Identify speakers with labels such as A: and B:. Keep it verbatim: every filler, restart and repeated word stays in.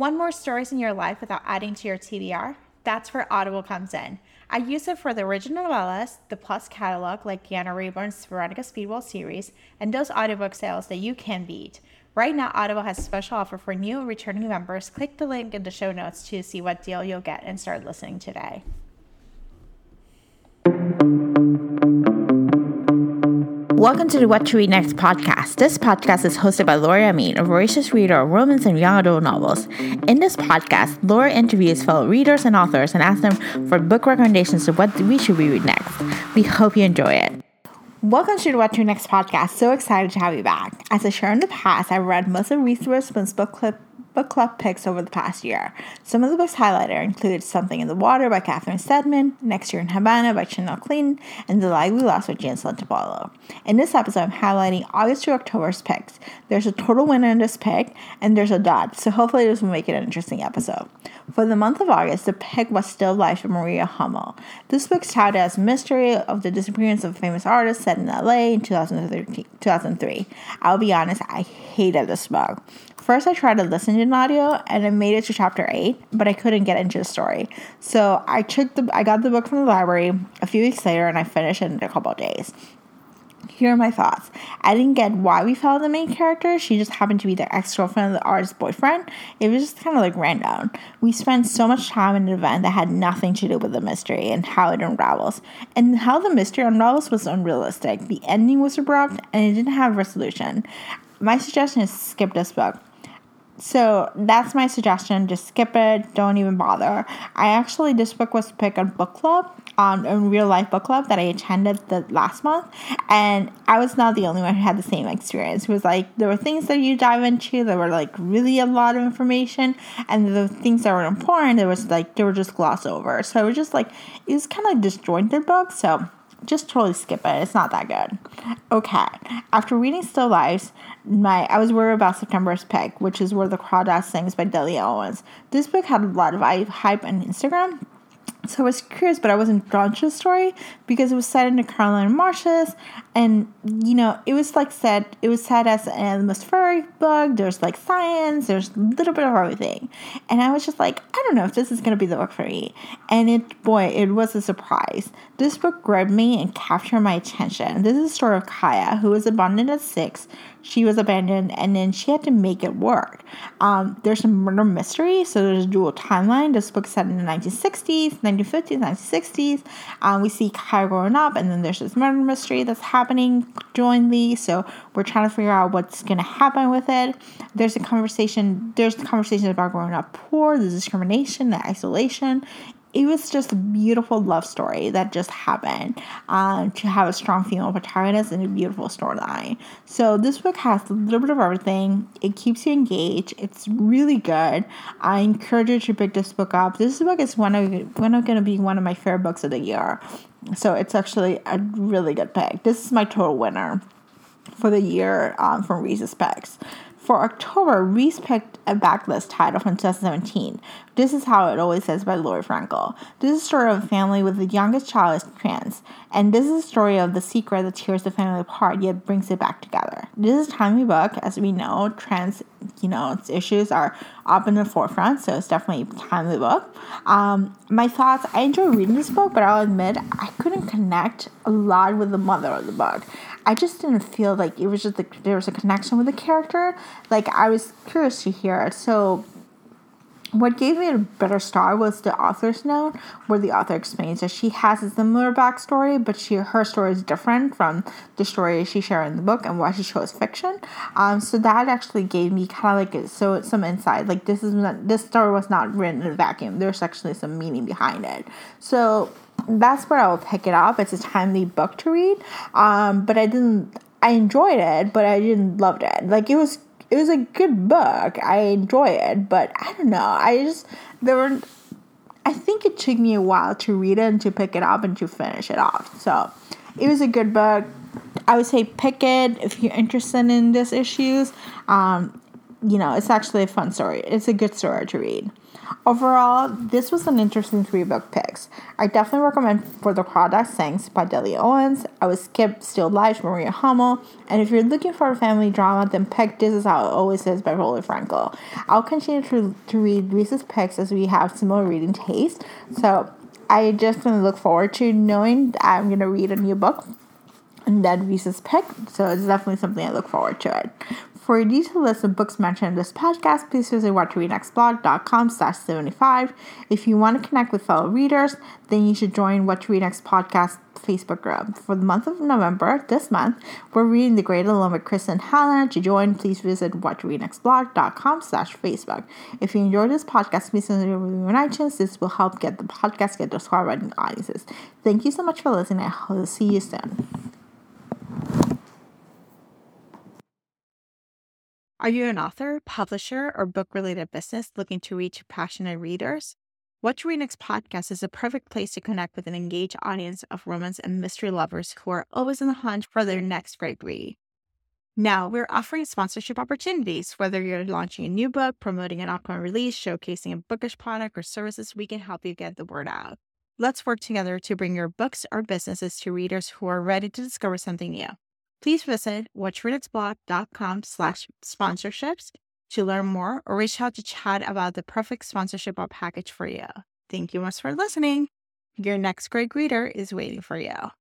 A: Want more stories in your life without adding to your T B R? That's where Audible comes in. I use it for the original novellas, the Plus catalog like Deanna Rayburn's Veronica Speedwell series, and those audiobook sales that you can beat. Right now, Audible has a special offer for new and returning members. Click the link in the show notes to see what deal you'll get and start listening today. Welcome to the What to Read Next podcast. This podcast is hosted by Laura Amin, a voracious reader of romance and young adult novels. In this podcast, Laura interviews fellow readers and authors and asks them for book recommendations of what we should read next. We hope you enjoy it. Welcome to the What to Read Next podcast. So excited to have you back. As I shared in the past, I've read most of Reese Witherspoon's book clip book club picks over the past year. Some of the books highlighted include Something in the Water by Catherine Steadman, Next Year in Havana by Chanel Clayton, and The Light We Lost by Jane Santabello. In this episode, I'm highlighting August to October's picks. There's a total winner in this pick, and there's a dud, so hopefully this will make it an interesting episode. For the month of August, the pick was Still Life by Maria Hummel. This book's touted as a mystery of the disappearance of a famous artist set in L A in two thousand three. I'll be honest, I hated this book. First, I tried to listen to an audio, and I made it to chapter eight, but I couldn't get into the story. So I took the, I got the book from the library a few weeks later, and I finished it in a couple of days. Here are my thoughts. I didn't get why we followed the main character. She just happened to be the ex-girlfriend of the artist's boyfriend. It was just kind of like random. We spent so much time in an event that had nothing to do with the mystery and how it unravels. And how the mystery unravels was unrealistic. The ending was abrupt, and it didn't have resolution. My suggestion is skip this book. So that's my suggestion. Just skip it. Don't even bother. I actually, this book was picked on book club, um, a real life book club that I attended the last month. And I was not the only one who had the same experience. It was like, there were things that you dive into that were like really a lot of information. And the things that were important, there was like, they were just glossed over. So it was just like, it was kind of like disjointed book. So just totally skip it. It's not that good. Okay. After reading Still Lives, my I was worried about September's pick, which is Where the Crawdad Sings by Delia Owens. This book had a lot of hype on Instagram. So I was curious, but I wasn't drawn to the story because it was set in the Carolina marshes, and you know, it was like said, it was set as an atmospheric book. There's like science, there's a little bit of everything, and I was just like, I don't know if this is gonna be the book for me. And it, boy, it was a surprise. This book grabbed me and captured my attention. This is the story of Kaya, who was abandoned at six. She was abandoned, and then she had to make it work. Um, there's a murder mystery, so there's a dual timeline. This book's set in the nineteen sixties, nineteen fifties, nineteen sixties. Um, we see Kaya growing up, and then there's this murder mystery that's happening jointly. So we're trying to figure out what's going to happen with it. There's a conversation. There's the conversation about growing up poor, the discrimination, the isolation. It was just a beautiful love story that just happened um, to have a strong female protagonist and a beautiful storyline. So this book has a little bit of everything. It keeps you engaged. It's really good. I encourage you to pick this book up. This book is one of one of going to be one of my favorite books of the year. So it's actually a really good pick. This is my total winner for the year um, from Reese's Picks. For October, Reese picked a backlist title from twenty seventeen. This Is How It Always Is by Lori Frankel. This is a story of a family with the youngest child is trans. And this is a story of the secret that tears the family apart yet brings it back together. This is a timely book. As we know, trans, you know, its issues are up in the forefront, so it's definitely a timely book. Um, my thoughts, I enjoy reading this book, but I'll admit I couldn't connect a lot with the mother of the book. I just didn't feel like it was just like there was a connection with the character. Like, I was curious to hear it. So what gave me a better start was the author's note, where the author explains that she has a similar backstory, but she her story is different from the story she shared in the book and why she chose fiction. Um, so that actually gave me kind of like a, so some insight. Like, this is not, this story was not written in a vacuum. There's actually some meaning behind it. So that's where I will pick it up. It's a timely book to read. Um, but I didn't. I enjoyed it, but I didn't love it. Like, it was. It was a good book. I enjoy it, but I don't know. I just, there were, I think it took me a while to read it and to pick it up and to finish it off. So it was a good book. I would say pick it if you're interested in these issues. Um, you know, it's actually a fun story. It's a good story to read. Overall, this was an interesting three book picks. I definitely recommend For the Crawdad Sings by Delia Owens. I would skip Still Life, Maria Hummel. And if you're looking for a family drama, then pick This Is How It Always Is by Rolly Franco. I'll continue to, to read Reese's picks as we have similar reading taste. So I definitely look forward to knowing that I'm going to read a new book and then Reese's pick. So it's definitely something I look forward to it. For a detailed list of books mentioned in this podcast, please visit what to read next blog dot com slash seventy-five. If you want to connect with fellow readers, then you should join What to Read Next podcast Facebook group. For the month of November, this month, we're reading The Great Alone with Kristen Hannah. To join, please visit what to read next blog dot com slash Facebook. If you enjoyed this podcast, please send it a review on iTunes. This will help get the podcast get to score writing audiences. Thank you so much for listening. I hope to see you soon. Are you an author, publisher, or book-related business looking to reach passionate readers? What to Read Next podcast is a perfect place to connect with an engaged audience of romance and mystery lovers who are always on the hunt for their next great read. Now, we're offering sponsorship opportunities. Whether you're launching a new book, promoting an upcoming release, showcasing a bookish product or services, we can help you get the word out. Let's work together to bring your books or businesses to readers who are ready to discover something new. Please visit what to read next blog dot com slash sponsorships to learn more or reach out to chat about the perfect sponsorship or package for you. Thank you much for listening. Your next great reader is waiting for you.